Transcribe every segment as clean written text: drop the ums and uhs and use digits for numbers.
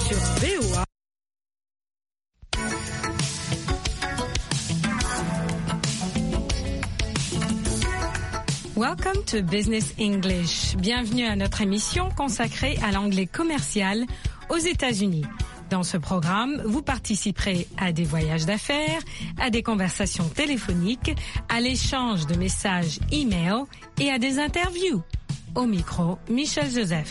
sur VOA. Welcome to Business English. Bienvenue à notre émission consacrée à l'anglais commercial aux États-Unis. Dans ce programme, vous participerez à des voyages d'affaires, à des conversations téléphoniques, à l'échange de messages e-mail et à des interviews. Au micro, Michel Joseph.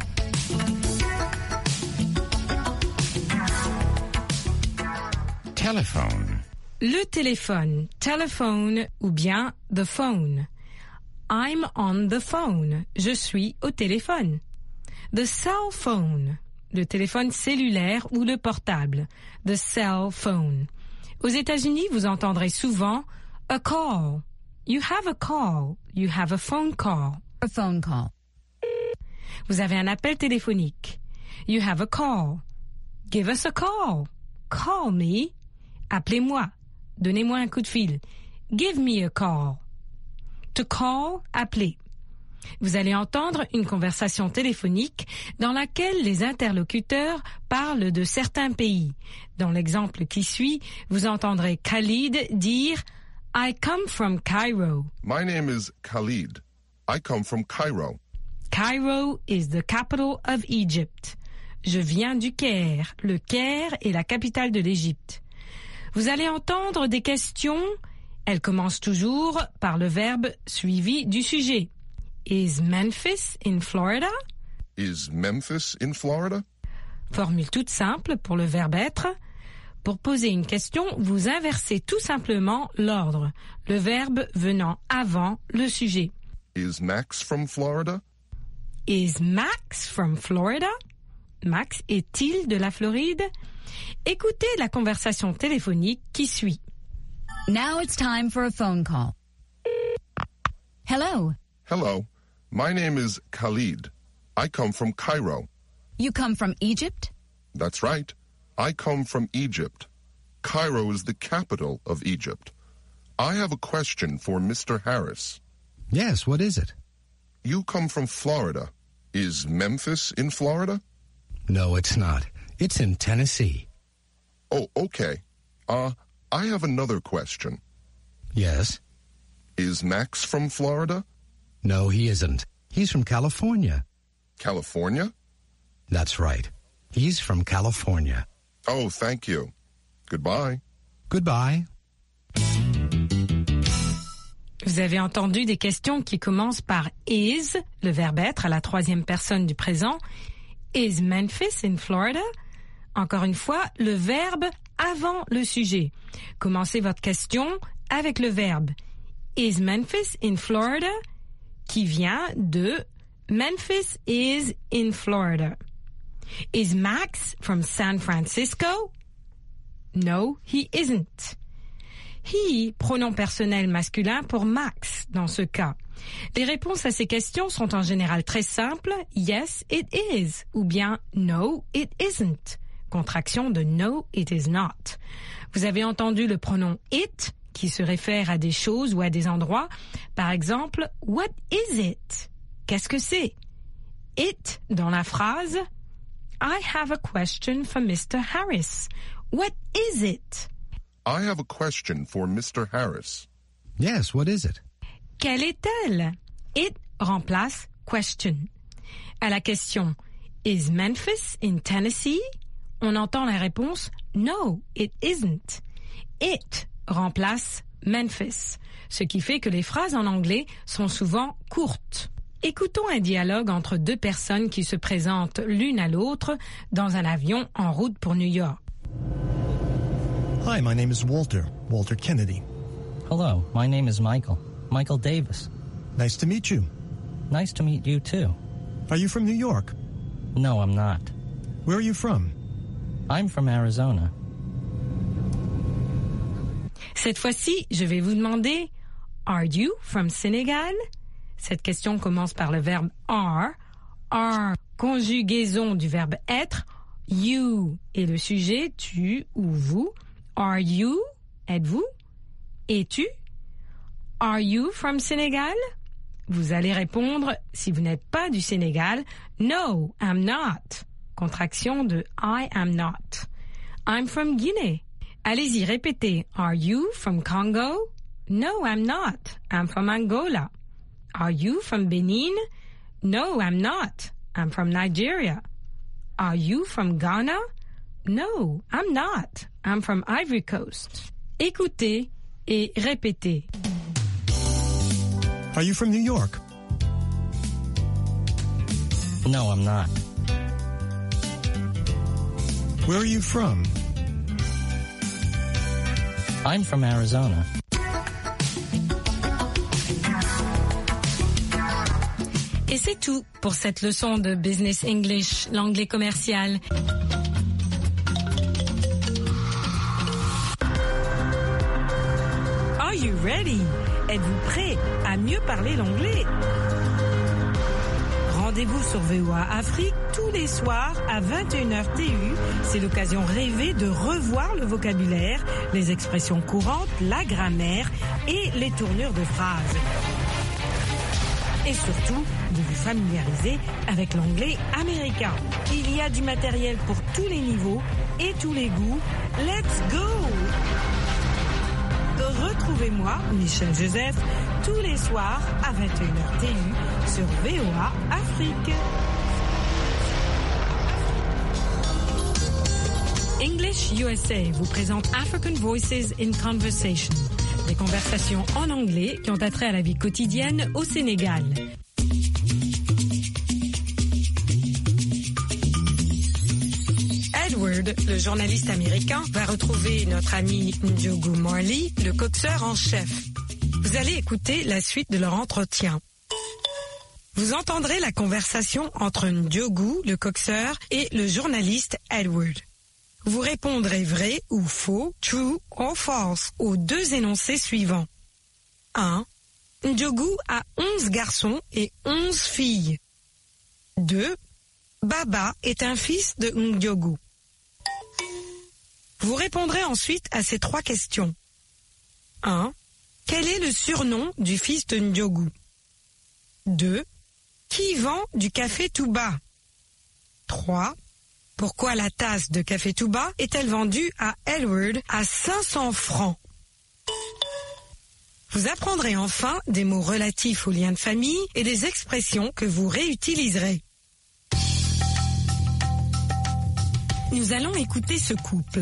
Telephone. Le téléphone, telephone ou bien the phone. I'm on the phone. Je suis au téléphone. The cell phone. Le téléphone cellulaire ou le portable. The cell phone. Aux États-Unis, vous entendrez souvent a call. You have a call. You have a phone call. A phone call. Vous avez un appel téléphonique. You have a call. Give us a call. Call me. Appelez-moi. Donnez-moi un coup de fil. Give me a call. To call, appeler. Vous allez entendre une conversation téléphonique dans laquelle les interlocuteurs parlent de certains pays. Dans l'exemple qui suit, vous entendrez Khalid dire « I come from Cairo ». My name is Khalid. I come from Cairo. Cairo is the capital of Egypt. Je viens du Caire. Le Caire est la capitale de l'Égypte. Vous allez entendre des questions. Elles commencent toujours par le verbe suivi du sujet. Is Memphis in Florida? Is Memphis in Florida? Formule toute simple pour le verbe être. Pour poser une question, vous inversez tout simplement l'ordre, le verbe venant avant le sujet. Is Max from Florida? Is Max from Florida? Max est-il de la Floride? Écoutez la conversation téléphonique qui suit. Now it's time for a phone call. Hello. Hello. My name is Khalid. I come from Cairo. You come from Egypt? That's right. I come from Egypt. Cairo is the capital of Egypt. I have a question for Mr. Harris. Yes, what is it? You come from Florida. Is Memphis in Florida? No, it's not. It's in Tennessee. Oh, okay. I have another question. Yes? Is Max from Florida? No, he isn't. He's from California. California? That's right. He's from California. Oh, thank you. Goodbye. Goodbye. Vous avez entendu des questions qui commencent par is, le verbe être à la troisième personne du présent. Is Memphis in Florida? Encore une fois, le verbe avant le sujet. Commencez votre question avec le verbe Is Memphis in Florida? Qui vient de Memphis is in Florida. Is Max from San Francisco? No, he isn't. He, pronom personnel masculin pour Max dans ce cas. Les réponses à ces questions sont en général très simples. Yes, it is. Ou bien no, it isn't. Contraction de no, it is not. Vous avez entendu le pronom it qui se réfère à des choses ou à des endroits. Par exemple, what is it? Qu'est-ce que c'est? It dans la phrase I have a question for Mr. Harris. What is it? I have a question for Mr. Harris. Yes, what is it? Quelle est-elle? It remplace question. À la question Is Memphis in Tennessee? On entend la réponse No, it isn't. It remplace Memphis, ce qui fait que les phrases en anglais sont souvent courtes. Écoutons un dialogue entre deux personnes qui se présentent l'une à l'autre dans un avion en route pour New York. Hi, my name is Walter Kennedy. Hello, my name is Michael Davis. Nice to meet you. Nice to meet you too. Are you from New York? No, I'm not. Where are you from? I'm from Arizona. Cette fois-ci, je vais vous demander Are you from Senegal? Cette question commence par le verbe are. Are, conjugaison du verbe être. You est le sujet, tu ou vous. Are you? Êtes-vous? Es-tu? Are you from Senegal? Vous allez répondre, si vous n'êtes pas du Sénégal, No, I'm not. contraction de I am not. I'm from Guinea. Allez-y, répétez. Are you from Congo? No, I'm not. I'm from Angola. Are you from Benin? No, I'm not. I'm from Nigeria. Are you from Ghana? No, I'm not. I'm from Ivory Coast. Écoutez et répétez. Are you from New York? No, I'm not. Where are you from? I'm from Arizona. Et c'est tout pour cette leçon de Business English, l'anglais commercial. Are you ready? Êtes-vous prêt à mieux parler l'anglais? Rendez-vous sur VOA Afrique tous les soirs à 21h TU. C'est l'occasion rêvée de revoir le vocabulaire, les expressions courantes, la grammaire et les tournures de phrases. Et surtout, de vous familiariser avec l'anglais américain. Il y a du matériel pour tous les niveaux et tous les goûts. Let's go! Retrouvez-moi, Michel Joseph, tous les soirs à 21h TU sur VOA Afrique. English USA vous présente African Voices in Conversation, des conversations en anglais qui ont attrait à la vie quotidienne au Sénégal. Edward, le journaliste américain, va retrouver notre ami Ndiogu Marley, le coxeur en chef. Vous allez écouter la suite de leur entretien. Vous entendrez la conversation entre Ndiogu, le coxeur, et le journaliste Edward. Vous répondrez vrai ou faux, true or false, aux deux énoncés suivants. 1. Ndiogu a 11 garçons et 11 filles. 2. Baba est un fils de Ndiogu. Vous répondrez ensuite à ces 3 questions. 1. Quel est le surnom du fils de Ndiogu? 2. Qui vend du café Touba? 3. Pourquoi la tasse de café Touba est-elle vendue à Edward à 500 francs? Vous apprendrez enfin des mots relatifs aux liens de famille et des expressions que vous réutiliserez. Nous allons écouter ce couple.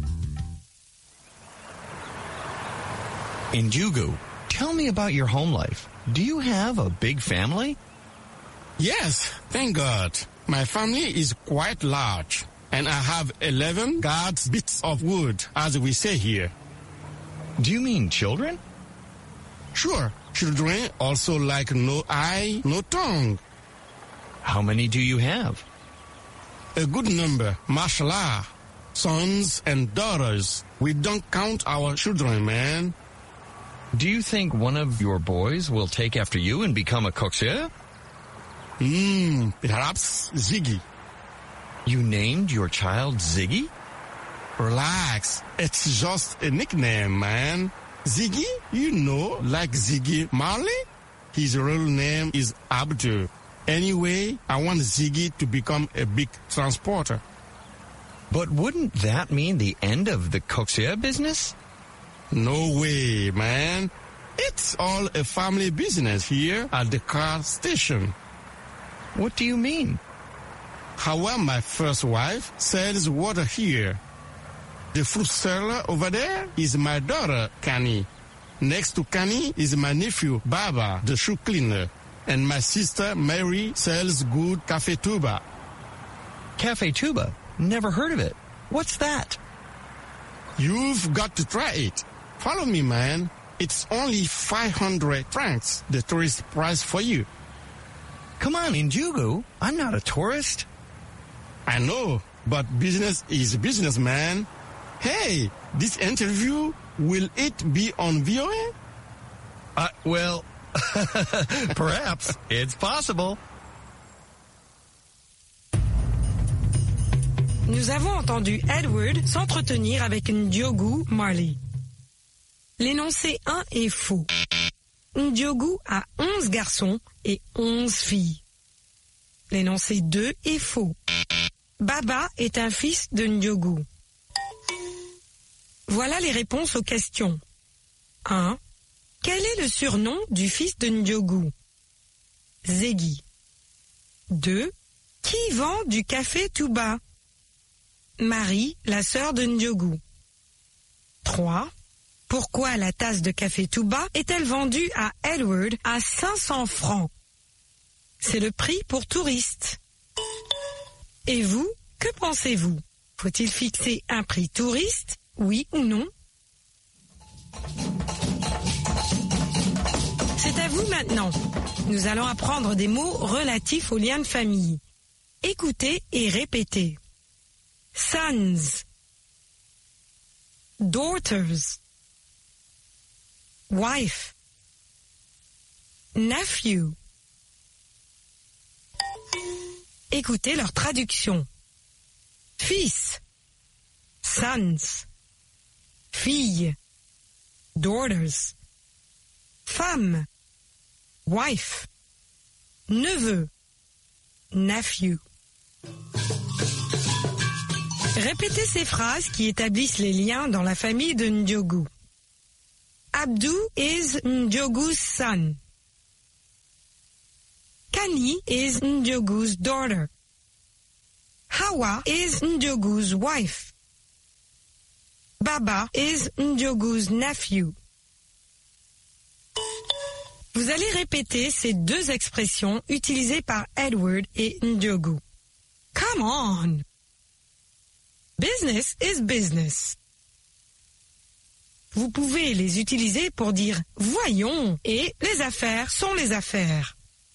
Ndiogu, tell me about your home life. Do you have a big family? Yes, thank God. My family is quite large, and I have 11 guards bits of wood, as we say here. Do you mean children? Sure, children also like no eye, no tongue. How many do you have? A good number, mashallah. Sons and daughters. We don't count our children, man. Do you think one of your boys will take after you and become a coxeur? Perhaps Ziggy. You named your child Ziggy? Relax, it's just a nickname, man. Ziggy, you know, like Ziggy Marley? His real name is Abdul. Anyway, I want Ziggy to become a big transporter. But wouldn't that mean the end of the coxeur business? No way, man. It's all a family business here at the car station. What do you mean? However, my first wife sells water here. The fruit seller over there is my daughter, Kani. Next to Kani is my nephew, Baba, the shoe cleaner. And my sister, Mary, sells good Café Touba. Café Touba? Never heard of it. What's that? You've got to try it. Follow me, man. It's only 500 francs, the tourist price for you. Come on, Ndiogu. I'm not a tourist. I know, but business is business, man. Hey, this interview, will it be on VOA? Well, perhaps. It's possible. Nous avons entendu Edward s'entretenir avec Ndiogu Marley. L'énoncé 1 est faux. Ndiogu a 11 garçons et 11 filles. L'énoncé 2 est faux. Baba est un fils de Ndiogu. Voilà les réponses aux questions. 1. Quel est le surnom du fils de Ndiogu? Ziggy. 2. Qui vend du café tout bas? Marie, la sœur de Ndiogu. 3. Pourquoi la tasse de café tout bas est-elle vendue à Edward à 500 francs? C'est le prix pour touristes. Et vous, que pensez-vous? Faut-il fixer un prix touriste, oui ou non? C'est à vous maintenant. Nous allons apprendre des mots relatifs aux liens de famille. Écoutez et répétez. Sons, daughters, wife, nephew. Écoutez leur traduction. Fils, sons, fille, daughters, femme, wife, neveu, nephew. Répétez ces phrases qui établissent les liens dans la famille de Ndiogu. Abdou is Ndiogu's son. Kani is Ndiogu's daughter. Hawa is Ndiogu's wife. Baba is Ndiogu's nephew. Vous allez répéter ces deux expressions utilisées par Edward et Ndiogu. Come on! Business is business. Vous pouvez les utiliser pour dire « voyons » et « les affaires sont les affaires ».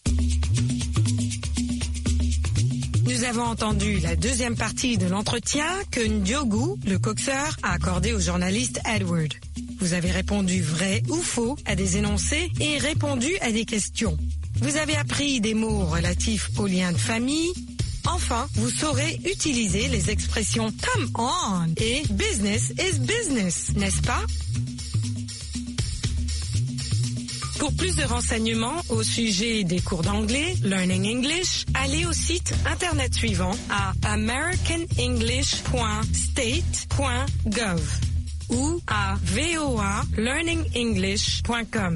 Nous avons entendu la deuxième partie de l'entretien que Ndiogu, le coxeur, a accordé au journaliste Edward. Vous avez répondu vrai ou faux à des énoncés et répondu à des questions. Vous avez appris des mots relatifs aux liens de famille. Enfin, vous saurez utiliser les expressions « come on » et « business is business », n'est-ce pas? Pour plus de renseignements au sujet des cours d'anglais, Learning English, allez au site internet suivant à americanenglish.state.gov ou à voalearningenglish.com.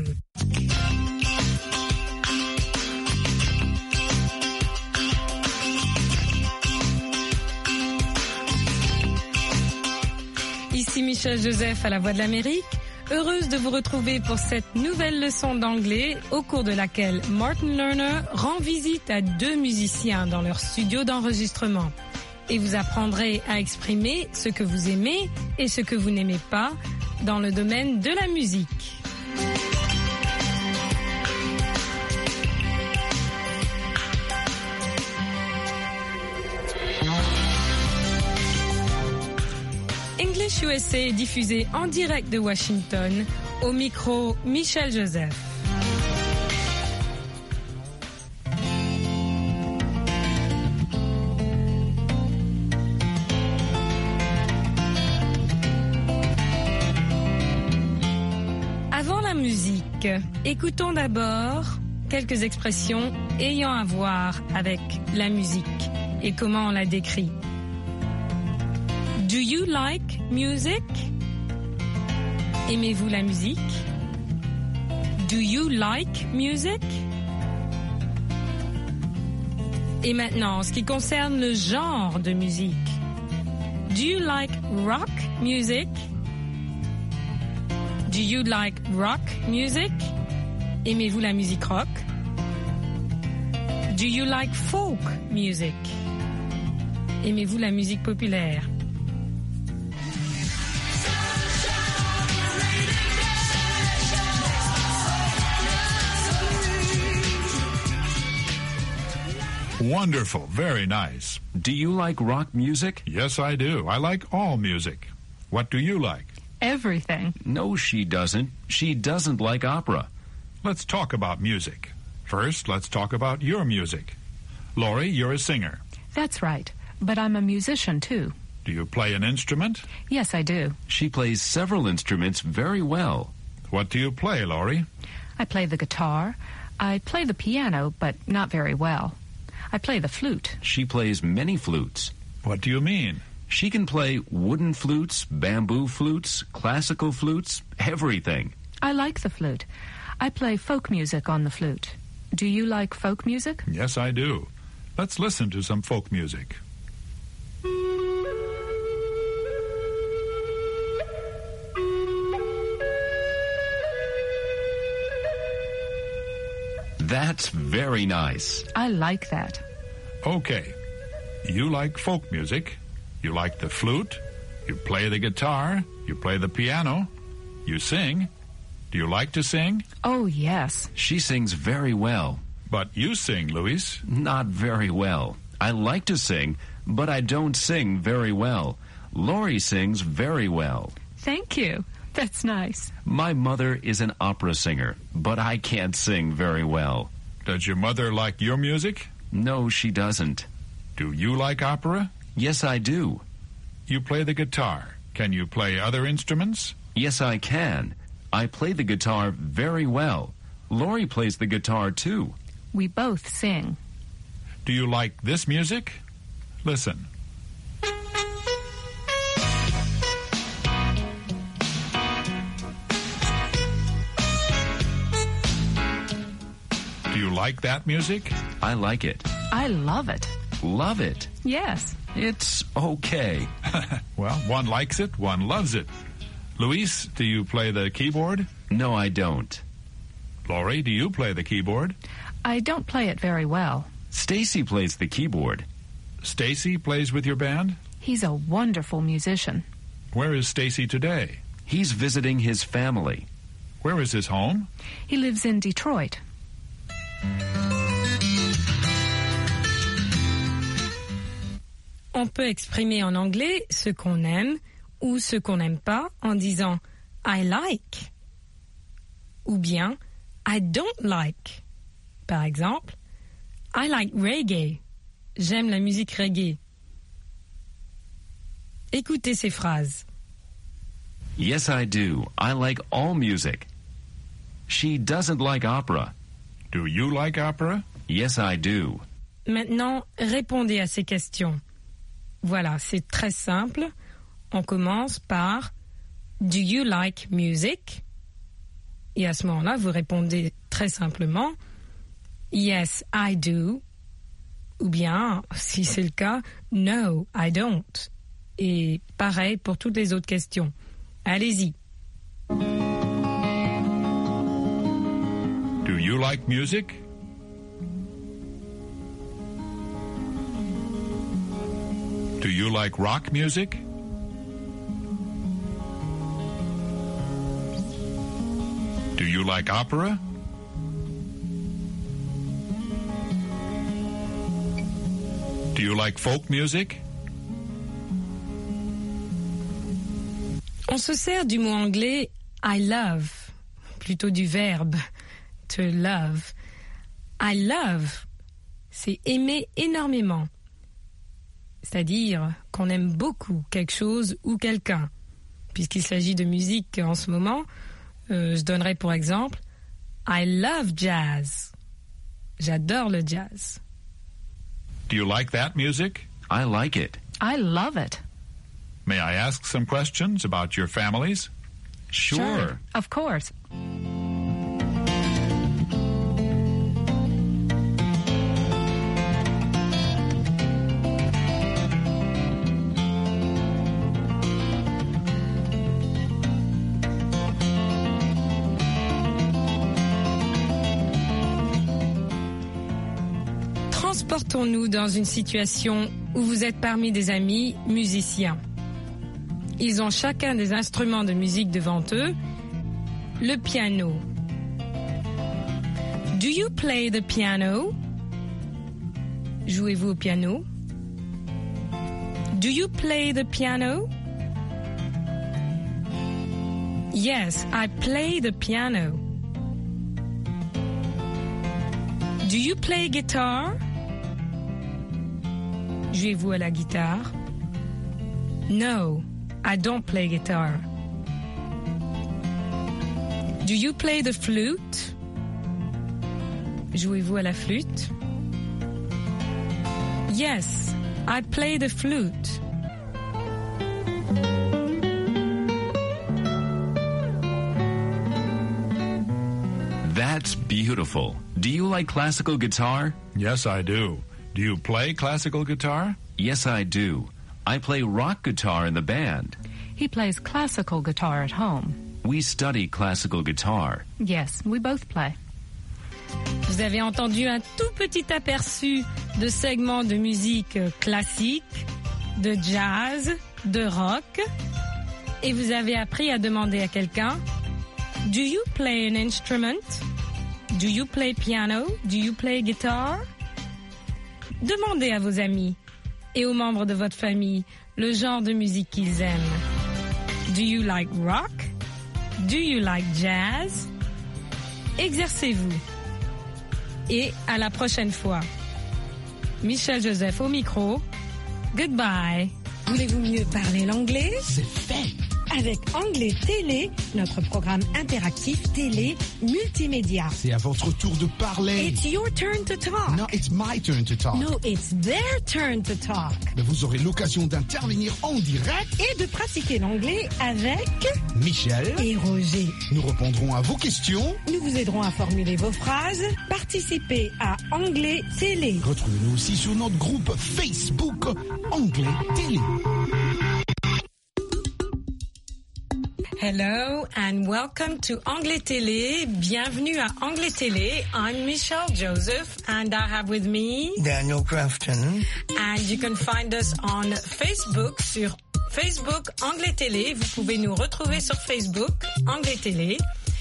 Ici Michel Joseph à la Voix de l'Amérique. Heureuse de vous retrouver pour cette nouvelle leçon d'anglais au cours de laquelle Martin Lerner rend visite à deux musiciens dans leur studio d'enregistrement. Et vous apprendrez à exprimer ce que vous aimez et ce que vous n'aimez pas dans le domaine de la musique. English USA est diffusé en direct de Washington, au micro Michel Joseph. Avant la musique, écoutons d'abord quelques expressions ayant à voir avec la musique et comment on la décrit. Do you like music? Aimez-vous la musique? Do you like music? Et maintenant, en ce qui concerne le genre de musique. Do you like rock music? Do you like rock music? Aimez-vous la musique rock? Do you like folk music? Aimez-vous la musique populaire? Wonderful. Very nice. Do you like rock music? Yes, I do. I like all music. What do you like? Everything. No, she doesn't. She doesn't like opera. Let's talk about music. First, let's talk about your music. Laurie, you're a singer. That's right. But I'm a musician, too. Do you play an instrument? Yes, I do. She plays several instruments very well. What do you play, Laurie? I play the guitar. I play the piano, but not very well. I play the flute. She plays many flutes. What do you mean? She can play wooden flutes, bamboo flutes, classical flutes, everything. I like the flute. I play folk music on the flute. Do you like folk music? Yes, I do. Let's listen to some folk music. That's very nice. I like that. Okay. You like folk music. You like the flute. You play the guitar. You play the piano. You sing. Do you like to sing? Oh, yes. She sings very well. But you sing, Luis. Not very well. I like to sing, but I don't sing very well. Laurie sings very well. Thank you. That's nice. My mother is an opera singer, but I can't sing very well. Does your mother like your music? No, she doesn't. Do you like opera? Yes, I do. You play the guitar. Can you play other instruments? Yes, I can. I play the guitar very well. Laurie plays the guitar, too. We both sing. Do you like this music? Listen. Do you like that music? I like it. I love it. Love it. Yes. It's okay. Well, one likes it, one loves it. Luis, do you play the keyboard? No, I don't. Laurie, do you play the keyboard? I don't play it very well. Stacy plays the keyboard. Stacy plays with your band? He's a wonderful musician. Where is Stacy today? He's visiting his family. Where is his home? He lives in Detroit. On peut exprimer en anglais ce qu'on aime ou ce qu'on n'aime pas en disant I like ou bien I don't like. Par exemple, I like reggae. J'aime la musique reggae. Écoutez ces phrases. Yes, I do. I like all music. She doesn't like opera. Do you like opera? Yes, I do. Maintenant, répondez à ces questions. Voilà, c'est très simple. On commence par Do you like music? Et à ce moment-là, vous répondez très simplement Yes, I do. Ou bien, si c'est le cas, No, I don't. Et pareil pour toutes les autres questions. Allez-y. Do you like music? Do you like rock music? Do you like opera? Do you like folk music? On se sert du mot anglais I love, plutôt du verbe to love. I love, c'est aimer énormément. C'est-à-dire qu'on aime beaucoup quelque chose ou quelqu'un. Puisqu'il s'agit de musique en ce moment, je donnerai pour exemple I love jazz. J'adore le jazz. Do you like that music? I like it. I love it. May I ask some questions about your families? Sure. Of course. Transportons-nous dans une situation où vous êtes parmi des amis musiciens. Ils ont chacun des instruments de musique devant eux. Le piano. Do you play the piano? Jouez-vous au piano? Do you play the piano? Yes, I play the piano. Do you play guitar? Jouez-vous à la guitare? No, I don't play guitar. Do you play the flute? Jouez-vous à la flûte? Yes, I play the flute. That's beautiful. Do you like classical guitar? Yes, I do. Do you play classical guitar? Yes, I do. I play rock guitar in the band. He plays classical guitar at home. We study classical guitar. Yes, we both play. Vous avez entendu un tout petit aperçu de segments de musique classique, de jazz, de rock. Et vous avez appris à demander à quelqu'un, do you play an instrument? Do you play piano? Do you play guitar? Demandez à vos amis et aux membres de votre famille le genre de musique qu'ils aiment. Do you like rock? Do you like jazz? Exercez-vous. Et à la prochaine fois. Michel Joseph au micro. Goodbye. Voulez-vous mieux parler l'anglais? C'est fait. Avec Anglais Télé, notre programme interactif télé multimédia. C'est à votre tour de parler. It's your turn to talk. No, it's my turn to talk. No, it's their turn to talk. Mais vous aurez l'occasion d'intervenir en direct et de pratiquer l'anglais avec Michel et Roger. Nous répondrons à vos questions. Nous vous aiderons à formuler vos phrases. Participez à Anglais Télé. Retrouvez-nous aussi sur notre groupe Facebook Anglais Télé. Hello and welcome to Anglais Télé. Bienvenue à Anglais Télé. I'm Michelle Joseph and I have with me Daniel Crafton. And you can find us on Facebook sur Facebook Anglais Télé. Vous pouvez nous retrouver sur Facebook Anglais Télé.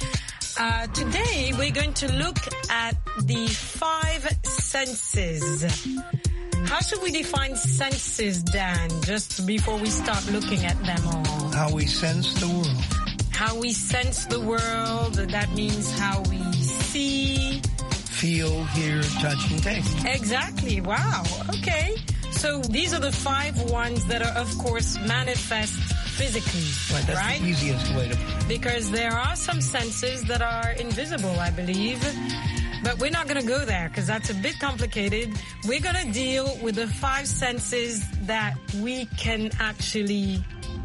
Today we're going to look at the 5 senses. How should we define senses, Dan, just before we start looking at them all? How we sense the world. How we sense the world, that means how we see. Feel, hear, touch, and taste. Exactly, wow, okay. So these are the 5 ones that are, of course, manifest physically, right? That's the easiest way to... Because there are some senses that are invisible, I believe. But we're not going to go there because that's a bit complicated. We're going to deal with the 5 senses that we can actually,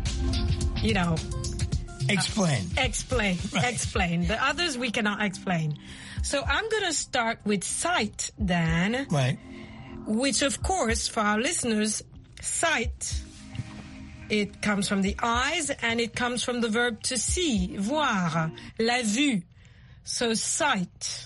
you know... Explain. Explain. The others we cannot explain. So I'm going to start with sight, Dan. Right. Which, of course, for our listeners, sight, it comes from the eyes and it comes from the verb to see, voir, la vue. So sight.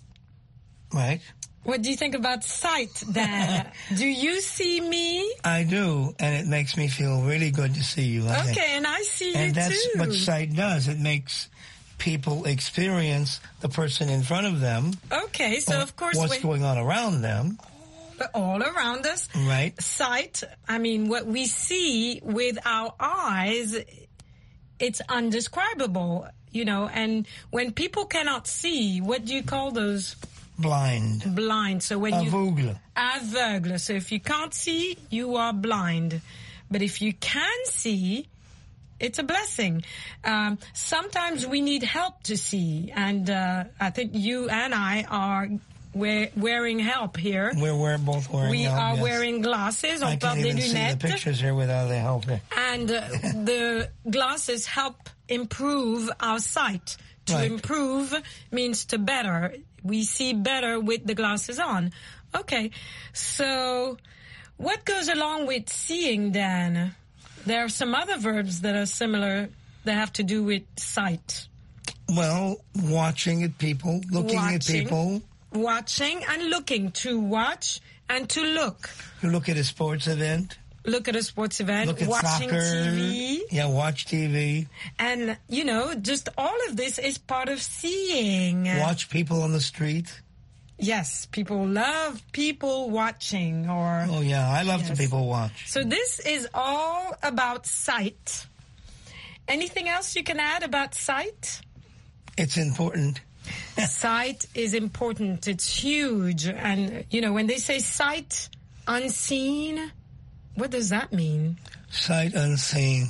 Right. What do you think about sight, Dan? Do you see me? I do, and it makes me feel really good to see you. Okay, and I see you too. And that's what sight does. It makes people experience the person in front of them. Okay, so of course... What's going on around them. All around us. Right. Sight, I mean, what we see with our eyes, it's undescribable, you know, and when people cannot see, what do you call those? Blind. So when Aveugle. Aveugle. So if you can't see, you are blind. But if you can see, it's a blessing. Sometimes we need help to see. And I think you and I are wearing help here. We're both wearing help. We are wearing glasses. I can't even see the pictures here without the help. And the glasses help improve our sight. To improve means to better. We see better with the glasses on. Okay, so what goes along with seeing, Dan? There are some other verbs that are similar that have to do with sight. Well, watching at people, looking at people. Watching and looking. To watch and to look. You look at a sports event. Look at a sports event, look at watching soccer, TV. Yeah, watch TV. And, you know, just all of this is part of seeing. Watch people on the street. Yes, people love people watching or... Oh, yeah, I love to people watch. So this is all about sight. Anything else you can add about sight? It's important. Sight is important. It's huge. And, you know, when they say sight unseen... What does that mean? Sight unseen.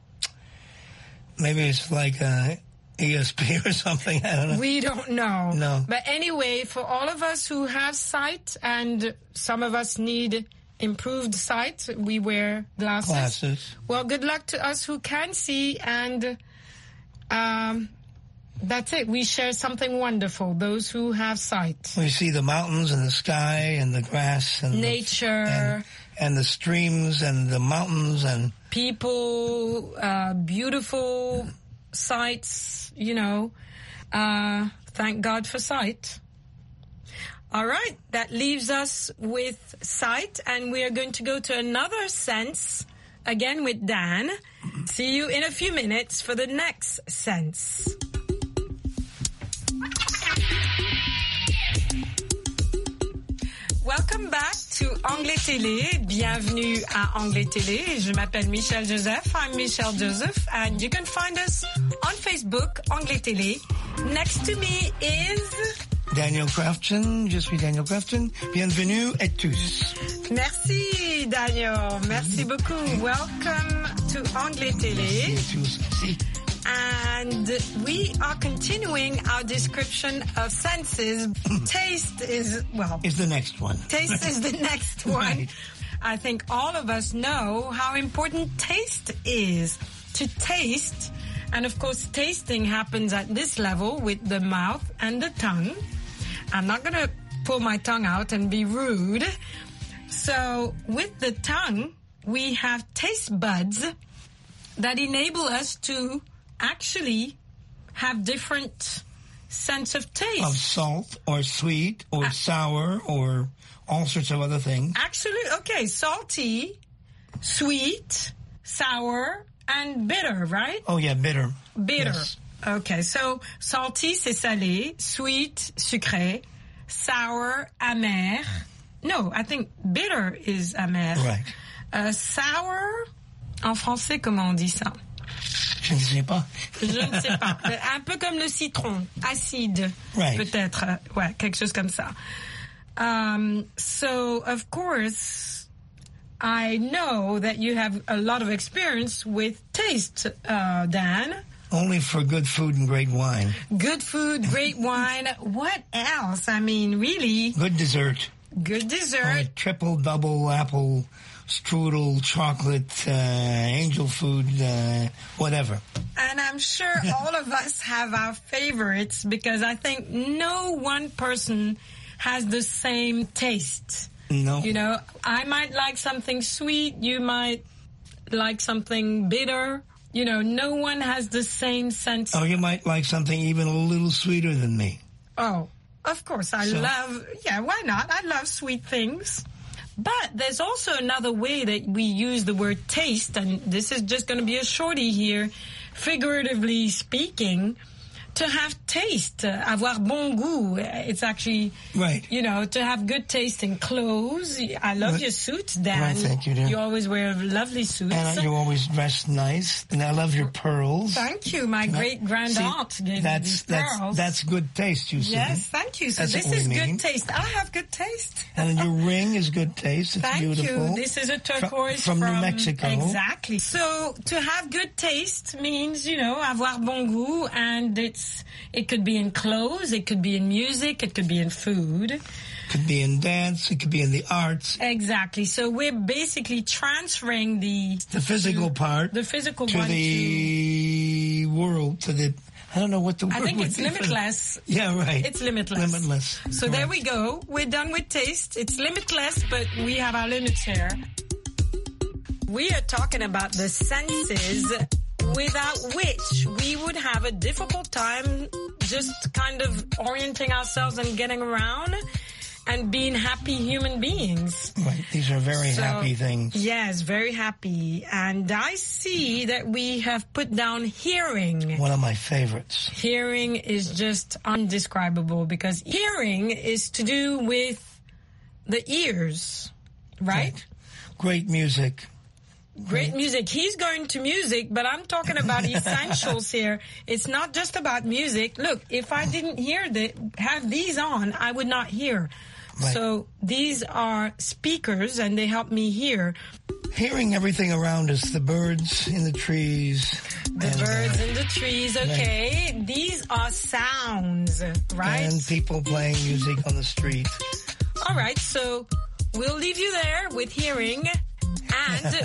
Maybe it's like ESP or something. I don't know. We don't know. No. But anyway, for all of us who have sight, and some of us need improved sight, we wear glasses. Glasses. Well, good luck to us who can see, and that's it. We share something wonderful, those who have sight. We see the mountains and the sky and the grass and nature. And the streams and the mountains and people, beautiful sights, you know. Thank God for sight. All right, that leaves us with sight, and we are going to go to another sense, again with Dan. See you in a few minutes for the next sense. Welcome back to Anglais Télé. Bienvenue à Anglais Télé. Je m'appelle Michelle Joseph. I'm Michelle Joseph, and you can find us on Facebook, Anglais Télé. Next to me is Daniel Crafton. Je suis Daniel Crafton. Bienvenue à tous. Merci, Daniel. Merci beaucoup. Welcome to Anglais Télé. Merci à tous. Merci. And we are continuing our description of senses. Taste is, well... is the next one. Taste is the next one. Right. I think all of us know how important taste is. To taste, and of course tasting happens at this level with the mouth and the tongue. I'm not going to pull my tongue out and be rude. So with the tongue, we have taste buds that enable us to actually have different sense of taste. Of salt or sweet or sour or all sorts of other things. Actually, okay, salty, sweet, sour, and bitter, right? Oh, yeah, bitter. Bitter. Yes. Okay, so salty, c'est salé, sweet, sucré, sour, amer. No, I think bitter is amer. Right. Sour, en français, comment on dit ça? Je ne sais pas. Je ne sais pas. Un peu comme le citron, acide, right. Peut-être. Ouais, quelque chose comme ça. So, of course, I know that you have a lot of experience with taste, Dan. Only for good food and great wine. Good food, great wine. What else? I mean, really. Good dessert. Good dessert. Triple, double, apple, strudel, chocolate, angel food, whatever. And I'm sure all of us have our favorites because I think no one person has the same taste. No. You know, I might like something sweet. You might like something bitter. You know, no one has the same sense. Oh, you might like something even a little sweeter than me. Oh, of course. Why not? I love sweet things. But there's also another way that we use the word taste, and this is just going to be a shorty here, figuratively speaking, to have taste, avoir bon goût. It's actually, right. You know, to have good taste in clothes. I love your suits, Dan. Well, thank you, dear. You always wear lovely suits. And you always dress nice, and I love your pearls. Thank you. My great-grand-aunt gave me these pearls. That's good taste, you see. Yes, thank you. So that's this is good taste. I have good taste. And your ring is good taste. It's thank beautiful. You. This is a turquoise from New Mexico. Exactly. So to have good taste means, you know, avoir bon goût, and it could be in clothes, it could be in music, it could be in food. It could be in dance, it could be in the arts. Exactly. So we're basically transferring the physical part to the world, to the, I don't know what the word I think would it's be. limitless. Yeah, right. It's limitless. Limitless. So right. There we go. We're done with taste. It's limitless, but we have our limits here. We are talking about the senses without which we would have a difficult time just kind of orienting ourselves and getting around and being happy human beings. Right. These are very happy things. Yes, very happy. And I see that we have put down hearing. One of my favorites. Hearing is just undescribable because hearing is to do with the ears, right? Great music. Great music. He's going to music, but I'm talking about essentials here. It's not just about music. Look, if I didn't have these on, I would not hear. Right. So these are speakers, and they help me hear. Hearing everything around us, the birds in the trees. The birds in the trees, okay. Right. These are sounds, right? And people playing music on the street. All right, so We'll leave you there with hearing and